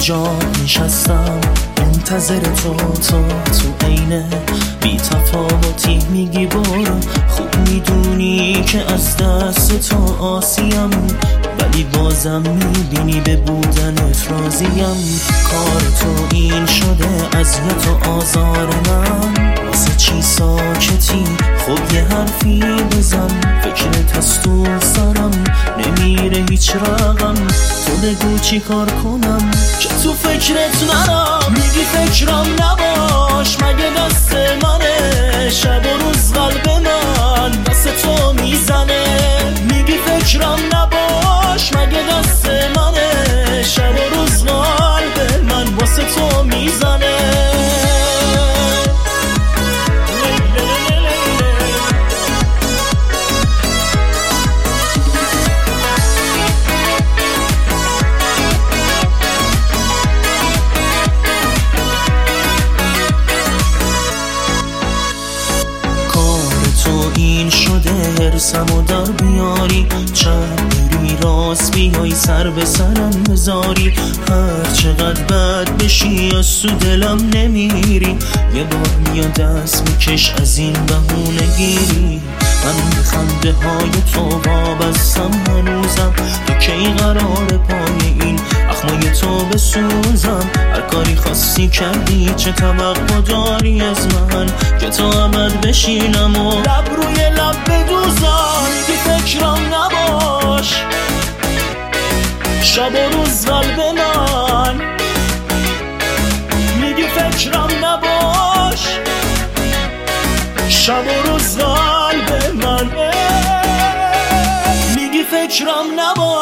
اینجا نشستم منتظر تو عینه بی تفاوتی میگی برو. خوب میدونی که از دست تو آسیم، ولی بازم میبینی به بودنت راضیم. کار تو این شده اذیت و آزار من، واسه چی ساکتی؟ خب یه حرفی بزن. فکرت از تو سرم نمیره هیچ رقم. تو بگو چی کار کنم که تو فکرت نرم. میگی فکرم نباش مگه دست منه، شب و روز قلب من دست تو میزنه. میگی فکرم نباش مگه دست منه، شب و روز قلب من واسه تو میزنه. این شده هرسم و در بیاری، چند بری راست بیای سر به سرم بذاری. هر چقدر بد بشی از تو دلم نمیری، یه بار میاد دست میکش از این بهونه گیری. من به خنده های تو وابستم هنوزم، تو کی قرار پای این اخمای تو بسوزم. هر کاری خواستی کردی، چه توقع داری از من که تو عمد بشینم و لب روی لب بدوزم. میگی فکرم نباش شب و روز قلب من، میگی فکرم نباش شب و روز قلب من. میگی فکرم نباش